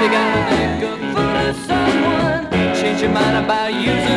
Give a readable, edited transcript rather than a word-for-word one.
You gotta make a fool of someone. Change your mind about using